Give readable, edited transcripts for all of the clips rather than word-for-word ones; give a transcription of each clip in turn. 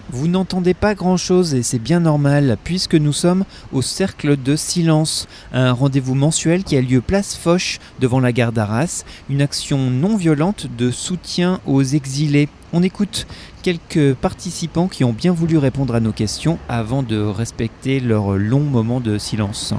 Vous n'entendez pas grand-chose et c'est bien normal puisque nous sommes au Cercle de Silence, un rendez-vous mensuel qui a lieu place Foch devant la gare d'Arras, une action non violente de soutien aux exilés. On écoute quelques participants qui ont bien voulu répondre à nos questions avant de respecter leur long moment de silence.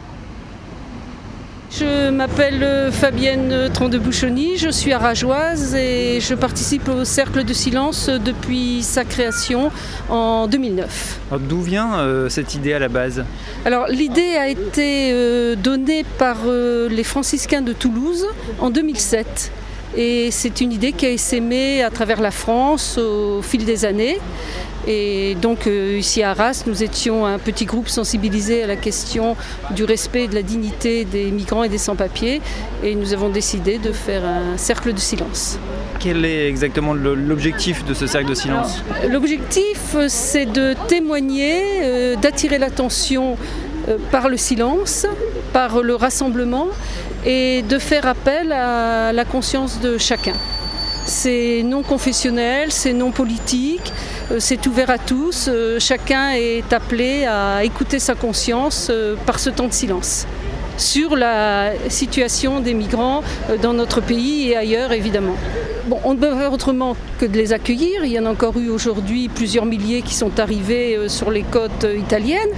Je m'appelle Fabienne Trandebouchony, je suis arageoise et je participe au Cercle de Silence depuis sa création en 2009. Alors, d'où vient cette idée à la base ? Alors l'idée a été donnée par les franciscains de Toulouse en 2007. Et c'est une idée qui a essaimé à travers la France au fil des années. Et donc ici à Arras, nous étions un petit groupe sensibilisé à la question du respect et de la dignité des migrants et des sans-papiers. Et nous avons décidé de faire un cercle de silence. Quel est exactement l'objectif de ce cercle de silence ? L'objectif, c'est de témoigner, d'attirer l'attention par le silence, par le rassemblement et de faire appel à la conscience de chacun. C'est non confessionnel, c'est non politique, c'est ouvert à tous. Chacun est appelé à écouter sa conscience par ce temps de silence sur la situation des migrants dans notre pays et ailleurs évidemment. Bon, on ne peut faire autrement que de les accueillir. Il y en a encore eu aujourd'hui plusieurs milliers qui sont arrivés sur les côtes italiennes.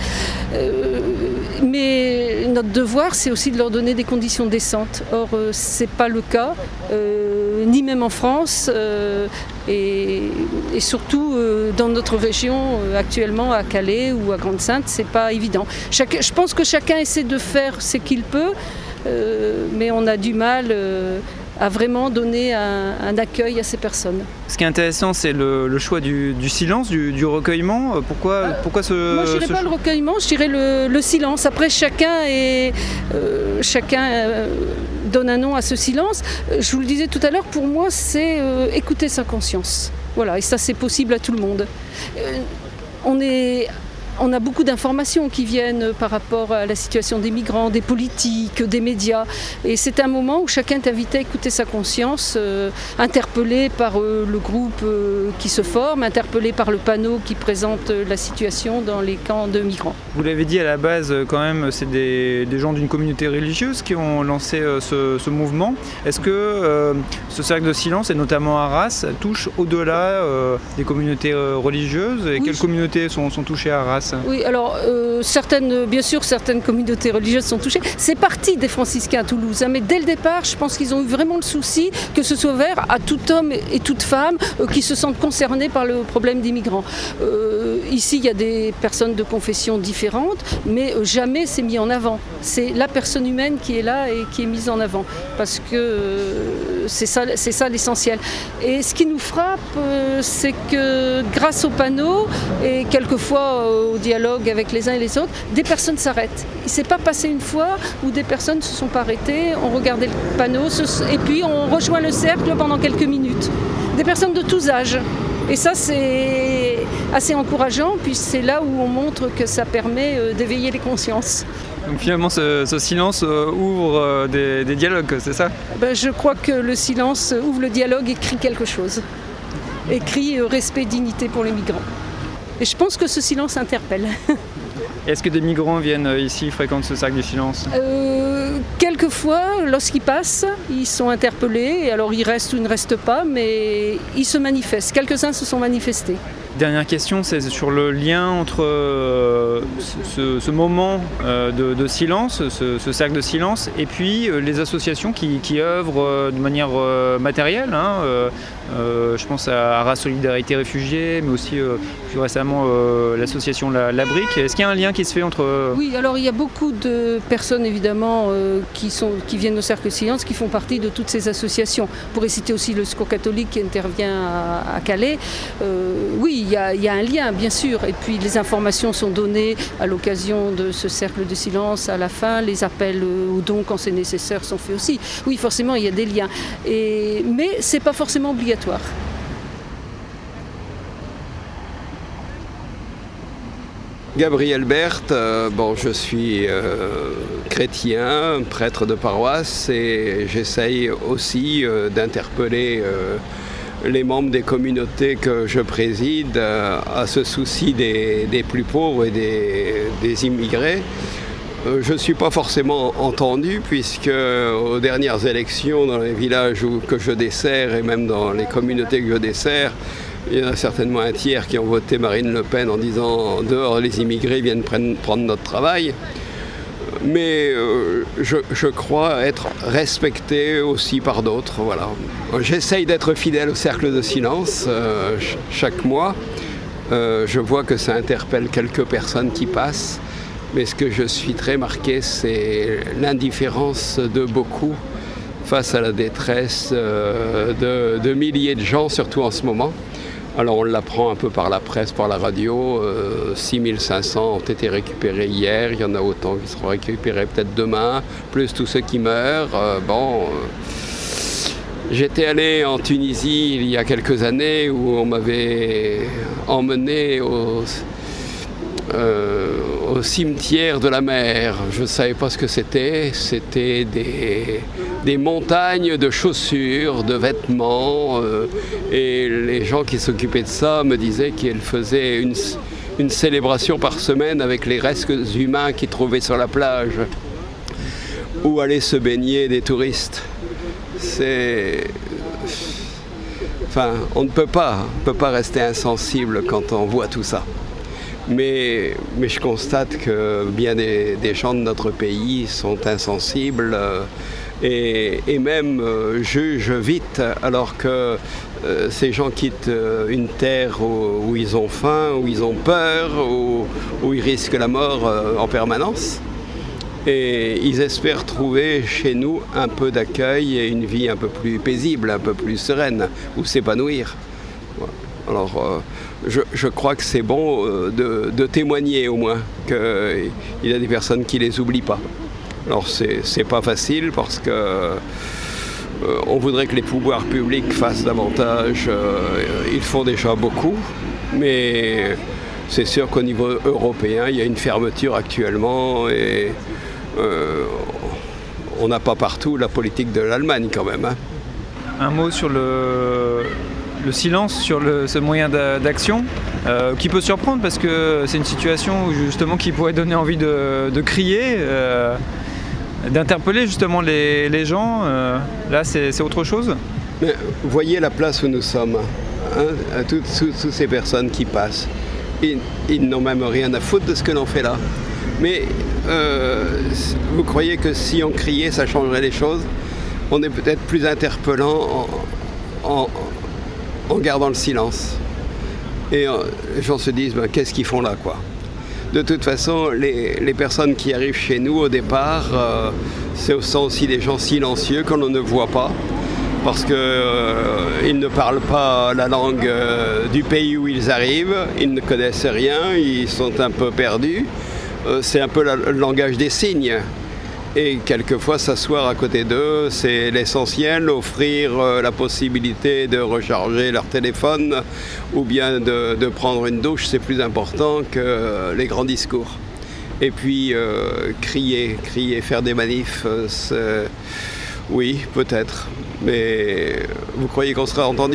Mais notre devoir, c'est aussi de leur donner des conditions décentes. Or, ce n'est pas le cas, ni même en France, et surtout dans notre région, actuellement à Calais ou à Grande-Synthe, ce n'est pas évident. Je pense que chacun essaie de faire ce qu'il peut, mais on a du mal à vraiment donner un accueil à ces personnes. Ce qui est intéressant, c'est le choix du silence, du recueillement. Pourquoi ce... Moi, je ne dirais pas le recueillement, je dirais le silence. Après, chacun donne un nom à ce silence. Je vous le disais tout à l'heure, pour moi, c'est écouter sa conscience. Voilà, et ça, c'est possible à tout le monde. On a beaucoup d'informations qui viennent par rapport à la situation des migrants, des politiques, des médias. Et c'est un moment où chacun est invité à écouter sa conscience, interpellé par le groupe qui se forme, interpellé par le panneau qui présente la situation dans les camps de migrants. Vous l'avez dit à la base, quand même, c'est des gens d'une communauté religieuse qui ont lancé ce mouvement. Est-ce que ce cercle de silence, et notamment à Arras, touche au-delà des communautés religieuses ? Et oui. Quelles communautés sont touchées à Arras ? Oui, alors bien sûr, certaines communautés religieuses sont touchées. C'est parti des franciscains à Toulouse, mais dès le départ, je pense qu'ils ont eu vraiment le souci que ce soit ouvert à tout homme et toute femme qui se sentent concernés par le problème des migrants. Ici, il y a des personnes de confessions différentes, mais jamais c'est mis en avant. C'est la personne humaine qui est là et qui est mise en avant, parce que c'est ça l'essentiel. Et ce qui nous frappe, c'est que grâce au panneau et quelquefois au dialogue avec les uns et les autres, des personnes s'arrêtent. Il ne s'est pas passé une fois où des personnes ne se sont pas arrêtées, ont regardé le panneau et puis on rejoint le cercle pendant quelques minutes. Des personnes de tous âges. Et ça, c'est assez encourageant, puis c'est là où on montre que ça permet d'éveiller les consciences. Donc finalement, ce silence ouvre des dialogues, c'est ça ? Je crois que le silence ouvre le dialogue et crie quelque chose. Et crie respect, dignité pour les migrants. Et je pense que ce silence interpelle. Est-ce que des migrants viennent ici, fréquentent ce cercle du silence ? Quelquefois, lorsqu'ils passent, ils sont interpellés. Et alors ils restent ou ils ne restent pas, mais ils se manifestent. Quelques-uns se sont manifestés. Dernière question, c'est sur le lien entre ce moment de silence, ce cercle de silence, et puis les associations qui œuvrent de manière matérielle. Je pense à Arras Solidarité Réfugiés, mais aussi plus récemment l'association La Brique. Est-ce qu'il y a un lien qui se fait entre... Oui, alors il y a beaucoup de personnes évidemment qui viennent au Cercle de Silence, qui font partie de toutes ces associations. On pourrait citer aussi le Secours catholique qui intervient à Calais. Oui, il y a un lien, bien sûr. Et puis les informations sont données à l'occasion de ce cercle de silence à la fin. Les appels aux dons, quand c'est nécessaire, sont faits aussi. Oui, forcément, il y a des liens. Mais ce n'est pas forcément obligatoire. Gabriel Berthe, je suis chrétien, prêtre de paroisse et j'essaye aussi d'interpeller les membres des communautés que je préside à ce souci des plus pauvres et des immigrés. Je ne suis pas forcément entendu puisque aux dernières élections dans les villages que je desserre et même dans les communautés que je desserre, il y en a certainement un tiers qui ont voté Marine Le Pen en disant « dehors les immigrés viennent prendre notre travail ». Mais je crois être respecté aussi par d'autres. Voilà. J'essaye d'être fidèle au cercle de silence chaque mois. Je vois que ça interpelle quelques personnes qui passent. Mais ce que je suis très marqué, c'est l'indifférence de beaucoup face à la détresse de milliers de gens, surtout en ce moment. Alors on l'apprend un peu par la presse, par la radio, 6500 ont été récupérés hier, il y en a autant qui seront récupérés peut-être demain, plus tous ceux qui meurent. J'étais allé en Tunisie il y a quelques années où on m'avait emmené au cimetière de la mer. Je ne savais pas ce que c'était. C'était des montagnes de chaussures, de vêtements. Et les gens qui s'occupaient de ça me disaient qu'ils faisaient une célébration par semaine avec les restes humains qu'ils trouvaient sur la plage. Où allaient se baigner des touristes. On ne peut pas rester insensible quand on voit tout ça. Mais je constate que bien des gens de notre pays sont insensibles et même jugent vite, alors que ces gens quittent une terre où ils ont faim, où ils ont peur, où ils risquent la mort en permanence. Et ils espèrent trouver chez nous un peu d'accueil et une vie un peu plus paisible, un peu plus sereine, où s'épanouir. Alors, je crois que c'est bon de témoigner au moins qu'il y a des personnes qui ne les oublient pas. Alors c'est pas facile parce que on voudrait que les pouvoirs publics fassent davantage. Ils font déjà beaucoup, mais c'est sûr qu'au niveau européen, il y a une fermeture actuellement et on n'a pas partout la politique de l'Allemagne quand même. Hein. Un mot sur le silence sur ce moyen d'action qui peut surprendre parce que c'est une situation justement qui pourrait donner envie de crier, d'interpeller justement les gens. Là, c'est autre chose. Mais voyez la place où nous sommes, hein, toutes ces personnes qui passent. Ils n'ont même rien à foutre de ce que l'on fait là. Mais vous croyez que si on criait, ça changerait les choses? On est peut-être plus interpellant en gardant le silence. Et les gens se disent, qu'est-ce qu'ils font là, quoi. De toute façon, les personnes qui arrivent chez nous au départ, ce sont aussi des gens silencieux qu'on ne voit pas, parce qu'ils ne parlent pas la langue du pays où ils arrivent, ils ne connaissent rien, ils sont un peu perdus. C'est un peu le langage des signes. Et quelquefois, s'asseoir à côté d'eux, c'est l'essentiel, offrir la possibilité de recharger leur téléphone ou bien de prendre une douche, c'est plus important que les grands discours. Et puis, crier, faire des manifs, oui, peut-être. Mais vous croyez qu'on sera entendu ?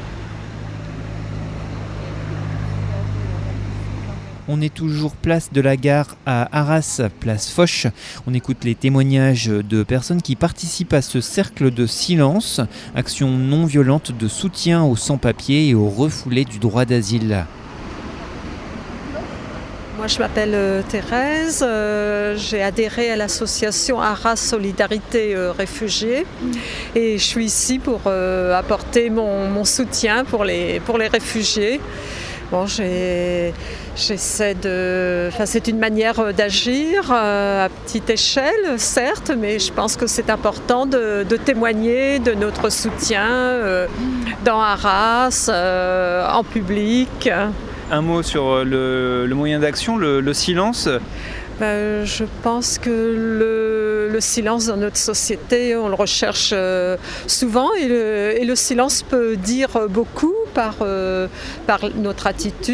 On est toujours place de la Gare à Arras, place Foch. On écoute les témoignages de personnes qui participent à ce cercle de silence, action non violente de soutien aux sans-papiers et aux refoulés du droit d'asile. Moi, je m'appelle Thérèse. J'ai adhéré à l'association Arras Solidarité Réfugiés et je suis ici pour apporter mon soutien pour les réfugiés. Bon, j'essaie de... Enfin, c'est une manière d'agir à petite échelle, certes, mais je pense que c'est important de témoigner de notre soutien dans Arras, en public. Un mot sur le moyen d'action, le silence. Je pense que le silence dans notre société, on le recherche souvent et le silence peut dire beaucoup par notre attitude,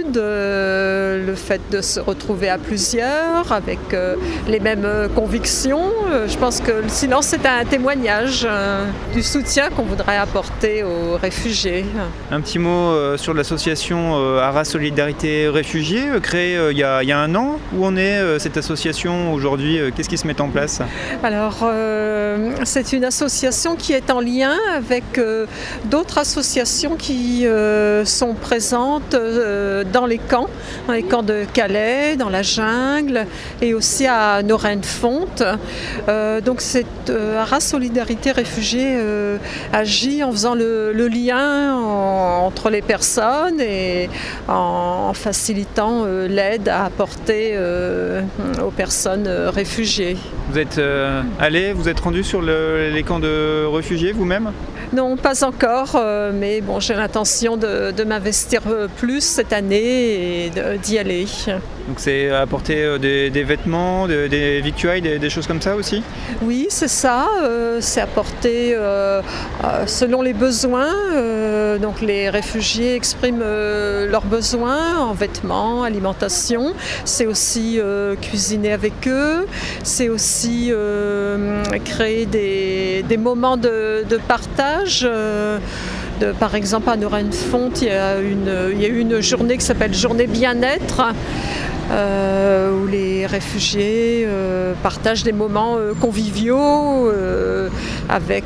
habitudes, le fait de se retrouver à plusieurs avec les mêmes convictions. Je pense que le silence est un témoignage du soutien qu'on voudrait apporter aux réfugiés. Un petit mot sur l'association Arras Solidarité Réfugiés, créée il y a 1 an. Où en est cette association aujourd'hui? Qu'est-ce qui se met en place? Alors, c'est une association qui est en lien avec d'autres associations qui sont présentes dans les camps de Calais, dans la jungle et aussi à Norenfonte. Donc Arras Solidarité Réfugiés agit en faisant le lien entre les personnes et en facilitant l'aide à apporter aux personnes réfugiées. Vous êtes vous êtes rendu sur les camps de réfugiés vous-même? Non, pas encore, mais bon, j'ai l'intention de m'investir plus cette année et d'y aller. Donc c'est apporter des vêtements, des victuailles, des choses comme ça aussi? Oui, c'est ça. C'est apporter selon les besoins. Donc les réfugiés expriment leurs besoins en vêtements, alimentation. C'est aussi cuisiner avec eux. C'est aussi créer des moments de partage. Par exemple, à Norenfonte, il y a eu une journée qui s'appelle Journée Bien-être, où les réfugiés partagent des moments conviviaux avec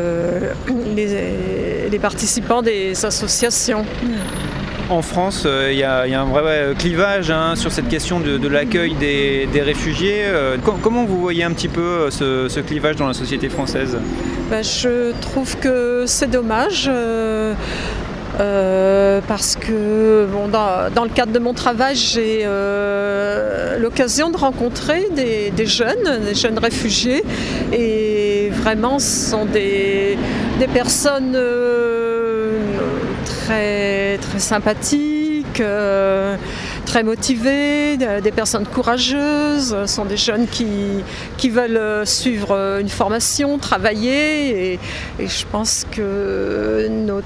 les participants des associations. En France, il y a un vrai clivage sur cette question de l'accueil des réfugiés. Comment vous voyez un petit peu ce clivage dans la société française? Je trouve que c'est dommage. Parce que dans le cadre de mon travail, j'ai l'occasion de rencontrer des jeunes réfugiés, et vraiment ce sont des personnes très, très sympathiques, très motivées, des personnes courageuses. Ce sont des jeunes qui veulent suivre une formation, travailler, et je pense que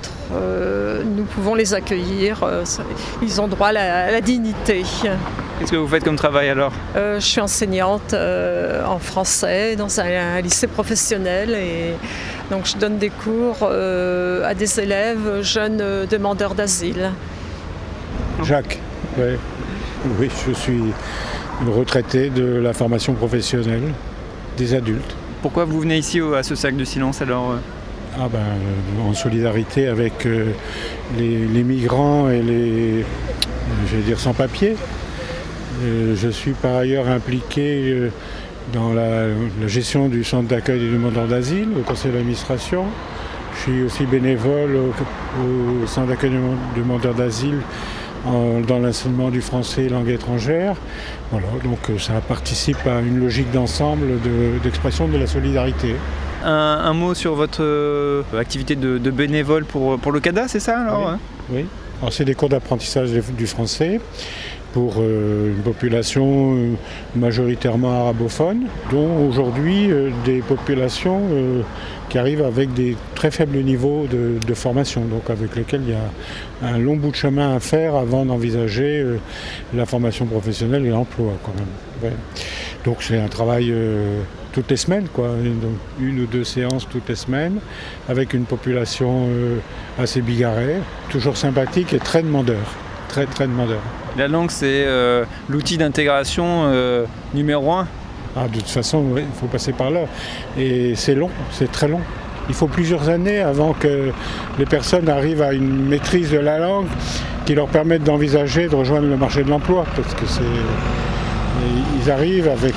nous pouvons les accueillir. Ils ont droit à la dignité. Qu'est-ce que vous faites comme travail alors? Je suis enseignante en français dans un lycée professionnel, et donc je donne des cours à des élèves jeunes demandeurs d'asile. Jacques, ouais. Oui, je suis retraité de la formation professionnelle des adultes. Pourquoi vous venez ici à ce cercle du silence alors? En solidarité avec les migrants et les sans-papiers. Je suis par ailleurs impliqué dans la gestion du centre d'accueil des demandeurs d'asile, au conseil d'administration. Je suis aussi bénévole au centre d'accueil des demandeurs d'asile dans l'enseignement du français et langue étrangère. Voilà, donc ça participe à une logique d'ensemble d'expression de la solidarité. Un mot sur votre activité de bénévole pour le CADA, c'est ça alors? Oui. Alors, c'est des cours d'apprentissage du français pour une population majoritairement arabophone, dont aujourd'hui des populations qui arrivent avec des très faibles niveaux de formation, donc avec lesquels il y a un long bout de chemin à faire avant d'envisager la formation professionnelle et l'emploi quand même. Ouais. Donc c'est un travail toutes les semaines, donc 1 ou 2 séances toutes les semaines, avec une population assez bigarrée, toujours sympathique et très demandeur. Très très demandeur. La langue, c'est l'outil d'intégration numéro 1. De toute façon, oui, il faut passer par là. Et c'est long, c'est très long. Il faut plusieurs années avant que les personnes arrivent à une maîtrise de la langue qui leur permette d'envisager de rejoindre le marché de l'emploi. Parce que ils arrivent avec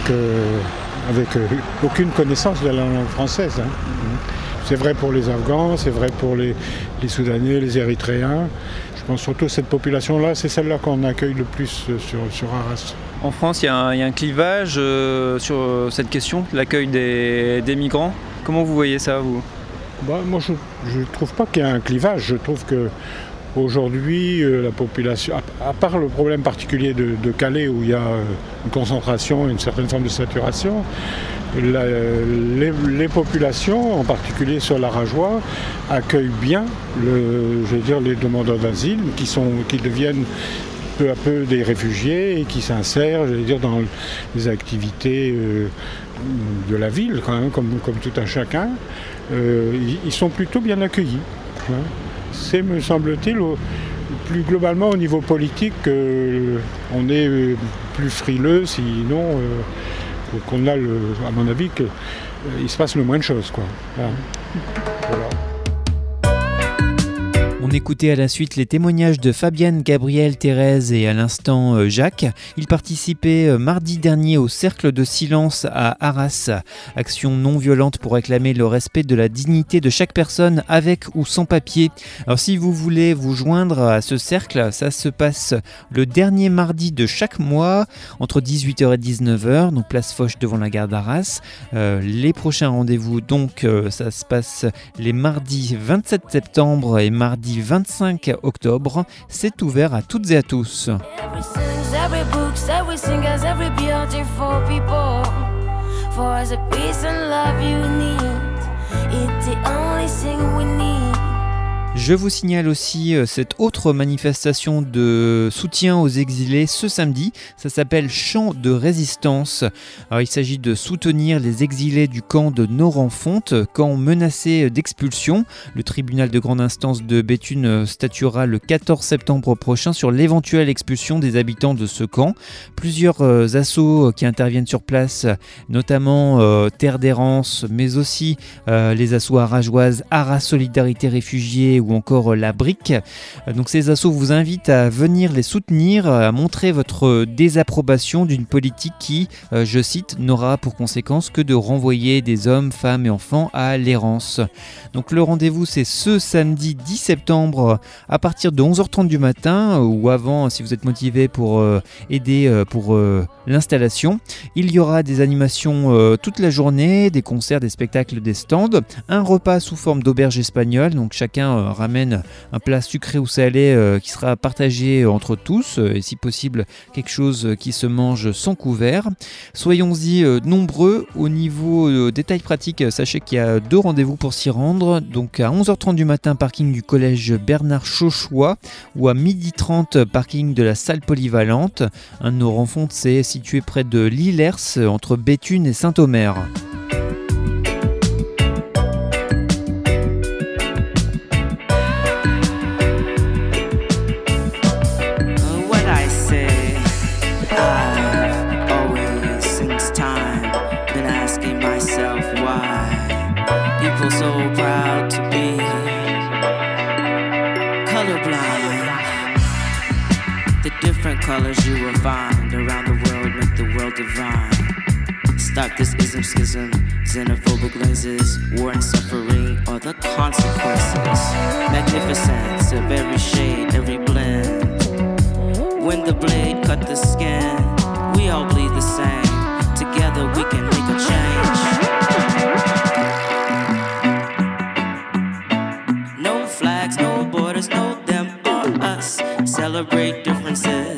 aucune connaissance de la langue française. C'est vrai pour les Afghans, c'est vrai pour les Soudanais, les Érythréens. Je pense surtout cette population-là, c'est celle-là qu'on accueille le plus sur Arras. En France, il y a un clivage sur cette question, l'accueil des migrants. Comment vous voyez ça, vous? Moi, je ne trouve pas qu'il y a un clivage. Je trouve qu'aujourd'hui, la population, à part le problème particulier de Calais, où il y a une concentration et une certaine forme de saturation, les populations, en particulier sur l'Arajois, accueillent bien les demandeurs d'asile qui deviennent peu à peu des réfugiés et qui s'insèrent, j'allais dire, dans les activités de la ville, quand même, comme tout un chacun. Ils sont plutôt bien accueillis. Hein. C'est, me semble-t-il, plus globalement au niveau politique, on est plus frileux, sinon qu'on a, à mon avis, qu'il se passe le moins de choses, quoi. Hein. Voilà. On écoutait à la suite les témoignages de Fabienne, Gabrielle, Thérèse et à l'instant Jacques. Ils participaient mardi dernier au Cercle de Silence à Arras. Action non violente pour réclamer le respect de la dignité de chaque personne avec ou sans papier. Alors si vous voulez vous joindre à ce cercle, ça se passe le dernier mardi de chaque mois entre 18h et 19h, donc place Foch devant la gare d'Arras. Les prochains rendez-vous, donc ça se passe les mardis 27 septembre et mardi 25 octobre. C'est ouvert à toutes et à tous. Je vous signale aussi cette autre manifestation de soutien aux exilés ce samedi. Ça s'appelle Chant de résistance. Alors, il s'agit de soutenir les exilés du camp de Norenfonte, camp menacé d'expulsion. Le tribunal de grande instance de Béthune statuera le 14 septembre prochain sur l'éventuelle expulsion des habitants de ce camp. Plusieurs assos qui interviennent sur place, notamment Terre d'Errance, mais aussi les assos arageoises, Arras Solidarité Réfugiés ou encore la Brique. Donc ces assos vous invitent à venir les soutenir, à montrer votre désapprobation d'une politique qui, je cite, n'aura pour conséquence que de renvoyer des hommes, femmes et enfants à l'errance. Donc le rendez-vous c'est ce samedi 10 septembre à partir de 11h30 du matin ou avant si vous êtes motivé pour aider pour l'installation. Il y aura des animations toute la journée, des concerts, des spectacles, des stands, un repas sous forme d'auberge espagnole, donc chacun ramène un plat sucré ou salé qui sera partagé entre tous et si possible quelque chose qui se mange sans couvert. Soyons-y nombreux. Au niveau détails pratiques, sachez qu'il y a 2 rendez-vous pour s'y rendre, donc à 11h30 du matin parking du collège Bernard Chauchois ou à 12h30 parking de la salle polyvalente. Un de nos rencontres c'est situé près de Lillers entre Béthune et Saint-Omer. So proud to be colorblind. The different colors you will find around the world make the world divine. Stop this ism, schism, xenophobic lenses, war and suffering are the consequences. Magnificence of every shade, every blend. When the blade cut the skin, we all bleed the same. Together we can make a change. No flags, no borders, no them or us. Celebrate differences.